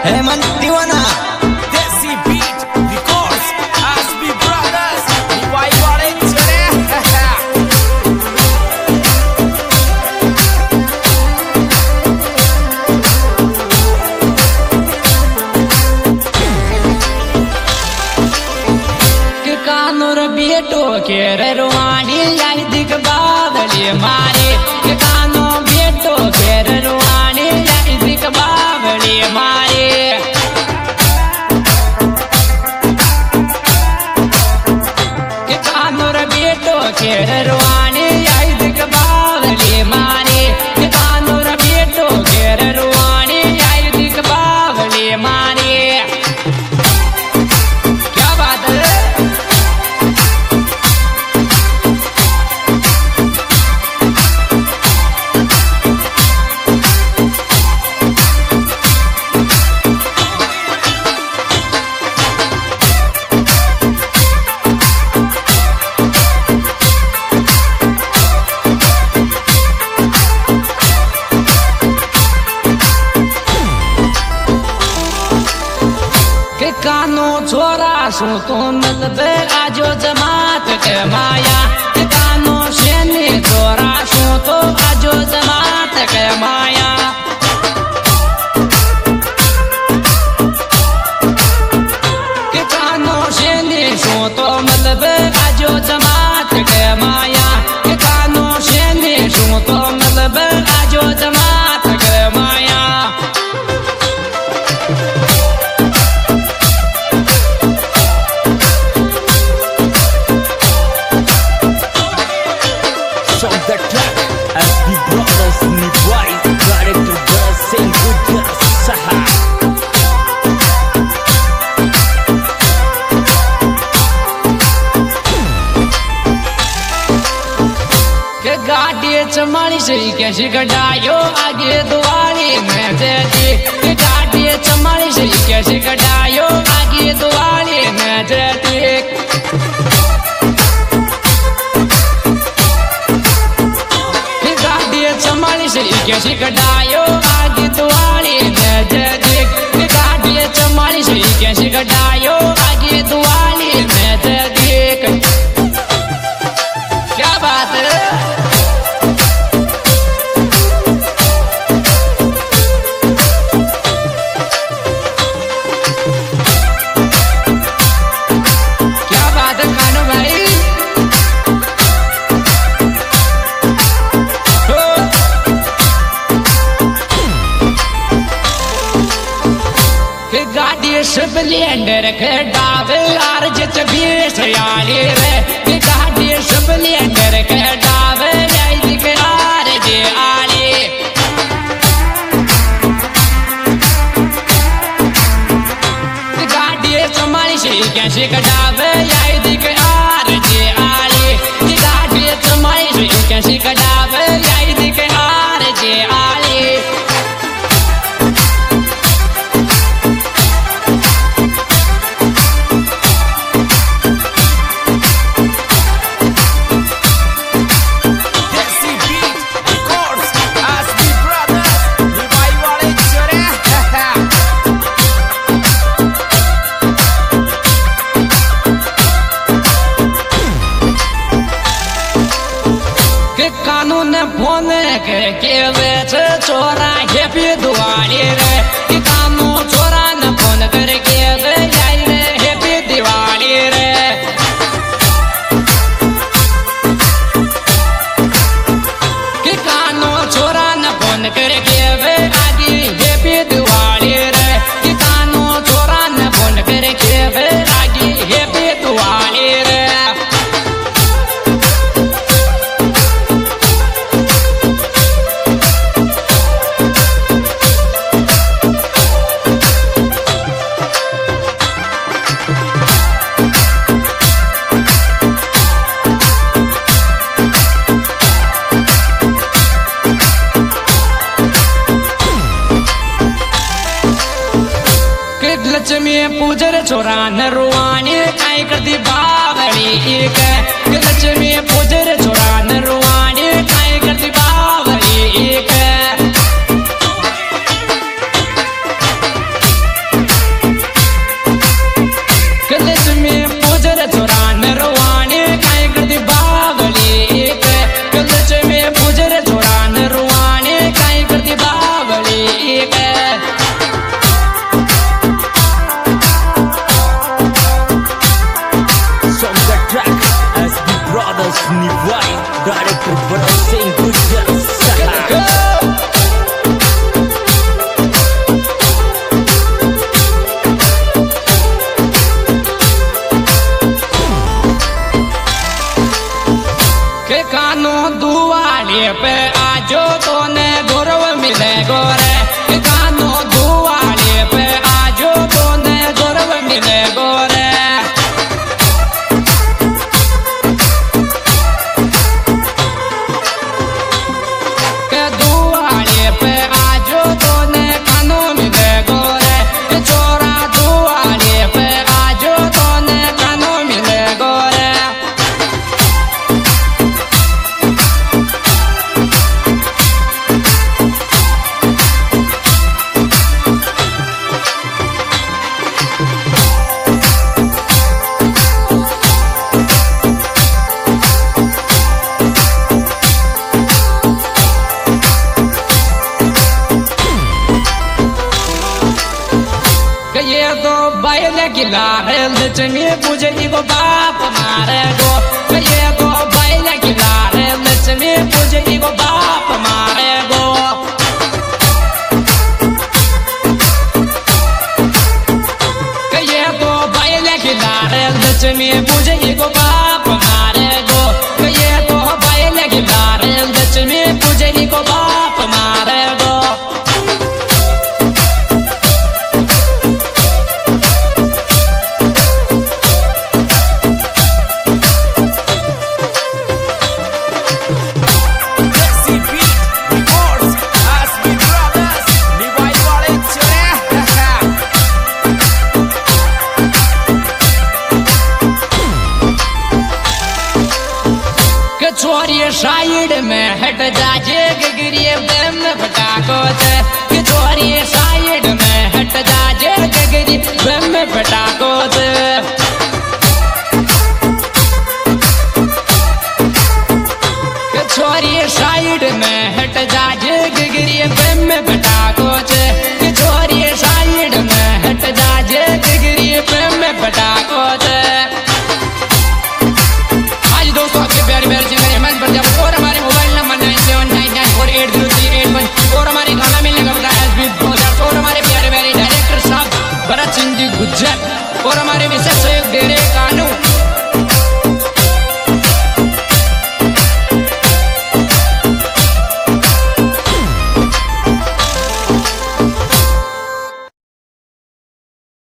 हेमंत दीवाना Desi Beat Records SB Brothers Niwai वाले चले के कानूर बेटो के रुवानी लाई दिख बावली मारे के कानो बेटो के रुवानी लाई दिख बावली मारे के कानूर बेटो के रुवानी लाई दिख बावली मारे के कानूर बेटो के रुवानी लाई दिख बावली मारे क्या बात है। के कानो छोरा सो तो मिलबे आजो जमात के माया के कानो शेने छोरा सो तो आजो जमात के माया के कानो शेने सो तो मिलबे आजो जमात के माया के कानो शेने सो तो मिलबे आजो जमात के माया From the track SB Brothers Niwai director द सिंह गुजर सहा के गाड़ी चमारी से कैसे गडायो आगे दुआरे में जैसे के गाड़ी चमारी से कैसे गडायो आगे दुआरे में जैसे के गाड़ी चमारी से कैसे गडायो आगे दुआरे में जैसे के गाड़ी चमारी से कैसे गडायो आगे दुआरे में जैसे क्या बात है। क्या बात है कानू भाई हो। के गाड़ी स्प्लेंडर के डावे यार जित बीस याली रे के गाड़ी स्प्लेंडर के डावे यार के यार जे आली के गाड़ी चमारी से कैसे कटावे यार के यार जे आली के गाड़ी चमारी से कैसे कटावे यार के यार जे आली Desi Beat Records SB Brothers Niwai वाले चले के कानून फोन के वेच चोरा के भी दुआरी रे के कानून चोरा न फोन करके वे जाई रे हैप्पी दिवाली रे के कानून चोरा न फोन करके वे आगे हैप्पी दिवाली रे के कानून चोरा न फोन करके वे आगे हैप्पी दिवाली रे लक्ष्मी पूजर छोरा न रुवानी काई करती बावली एक लक्ष्मी पूजर छोरा न रुवानी काई करती बावली एक आजो तो ने गौरव मिले गोरे कानो दुआले पे आजो तो ने गौरव मिले गोरे के दुआले पे आजो तो ने कानो मिले गोरे छोरा दुआले पे आजो तो ने कानो मिले गोरे ये तो बैल गिला है लक्ष्मी पूजे को बाप मारे गो ये तो बैल गिला है लक्ष्मी पूजे को बाप मारे गो ये तो बैल गिला है लक्ष्मी पूजे को बाप मारे गो ये तो बैल गिला है लक्ष्मी पूजे को बाप मारे गो छोरी साइड में हट जाजे गगरिए बम फटाको से छोरी साइड में हट जाजे गगरी बम फटाको से छोरी साइड में हट जाजे गगरी बम फटाको से छोरी साइड में हट जाजे गगरी बम फटाको से दोस्तों आपके प्यारे प्यारे चैनल मन पर जाओ और हमारे मोबाइल नंबर 9799480381 और हमारे गाना मिलने का पता है और हमारे प्यारे प्यारे डायरेक्टर साहब भरत सिंह जी गुजरात